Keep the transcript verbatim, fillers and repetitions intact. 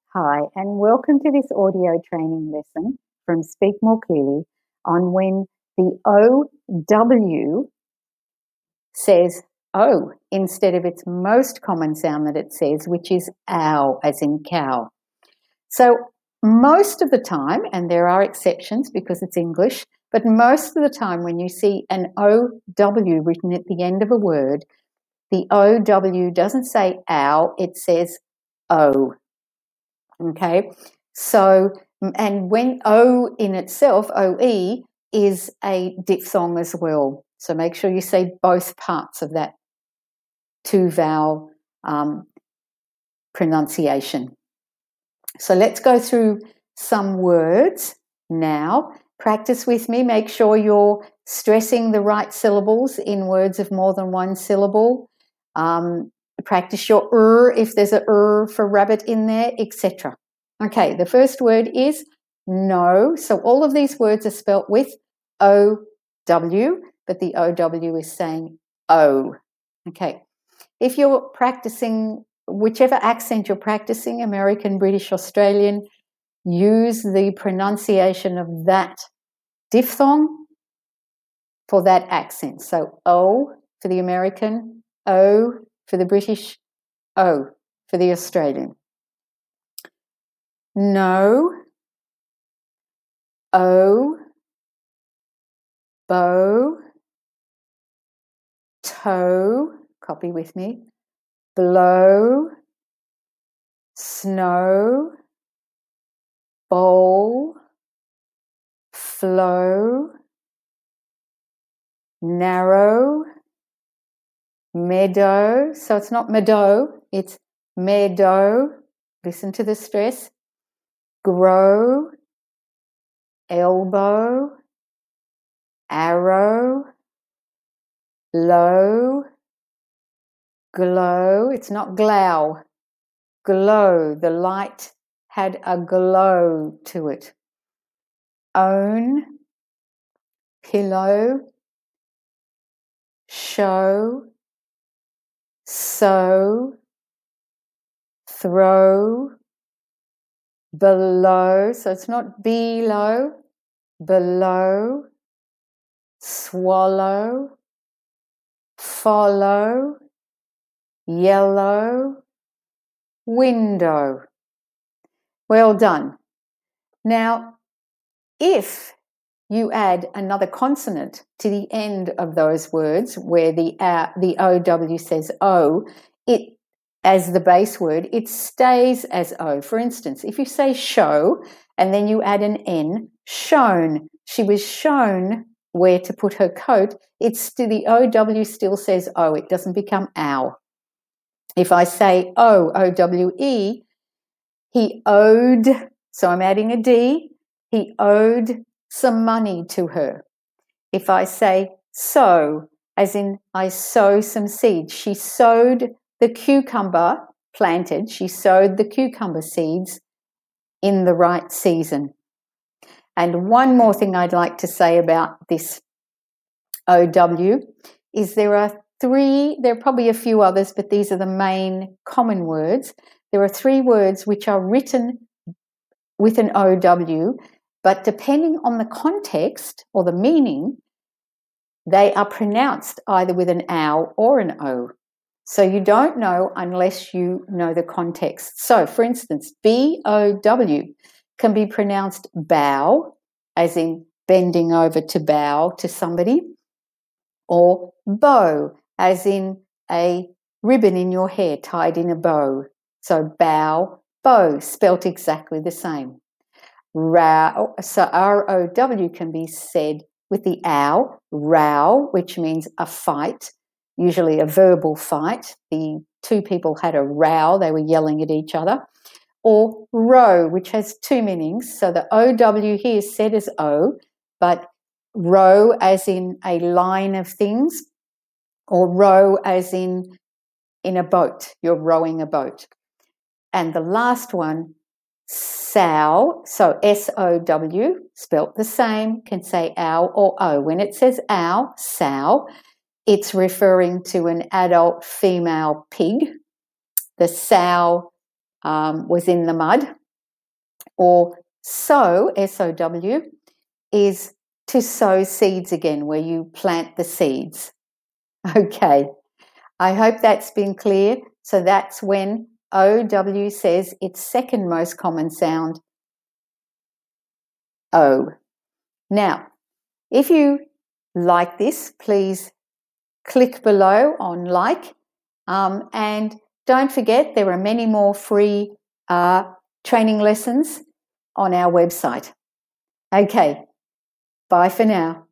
Hi, and welcome to this audio training lesson from Speak More Clearly on when the O W says O instead of its most common sound that it says, which is ow, as in cow. So most of the time, and there are exceptions because it's English, but most of the time when you see an O W written at the end of a word, the O W doesn't say ow, it says O. Okay, so, and when O in itself, O E, is a diphthong as well. So make sure you say both parts of that two vowel um, pronunciation. So let's go through some words now. Practice with me. Make sure you're stressing the right syllables in words of more than one syllable. Um, practice your er if there's a er for rabbit in there, et cetera. Okay, the first word is no. So all of these words are spelt with O W, but the O W is saying O. Okay, if you're practicing whichever accent you're practicing, American, British, Australian, use the pronunciation of that diphthong for that accent. So O for the American, O for the British, O for the Australian. No, O, bow, toe, copy with me, blow, snow, bowl, flow, narrow, meadow. So it's not meadow, it's meadow. Listen to the stress. Grow, elbow, arrow, low, glow. It's not glow, glow. The light had a glow to it. Own, pillow, show, sew, throw, below. So it's not below, below, swallow, follow, yellow, window. Well done. Now, if you add another consonant to the end of those words where the uh, the O W says O, it as the base word, it stays as O. For instance, if you say show and then you add an N, shown, she was shown where to put her coat, it's still, the O W still says O, it doesn't become ow. If I say O, O W E, he owed, so I'm adding a D, he owed some money to her. If I say sow, as in I sow some seeds, she sowed the cucumber, planted, she sowed the cucumber seeds in the right season. And one more thing I'd like to say about this O W is there are three, there are probably a few others, but these are the main common words. There are three words which are written with an O W, but depending on the context or the meaning, they are pronounced either with an ow or an O. So you don't know unless you know the context. So, for instance, B O W can be pronounced bow, as in bending over to bow to somebody, or bow, as in a ribbon in your hair tied in a bow. So bow, bow, spelt exactly the same. Row, so R O W can be said with the ow, row, which means a fight, usually a verbal fight. The two people had a row, they were yelling at each other. Or row, which has two meanings. So the O W here is said as O, but row as in a line of things, or row as in in a boat, you're rowing a boat. And the last one, sow, so S O W, spelt the same, can say ow or O. When it says ow, sow, it's referring to an adult female pig. The sow um, was in the mud. Or sow, S O W, is to sow seeds again, where you plant the seeds. Okay, I hope that's been clear. So that's when O W says its second most common sound, O. Now, if you like this, please click below on like, um, and don't forget there are many more free uh, training lessons on our website. Okay, bye for now.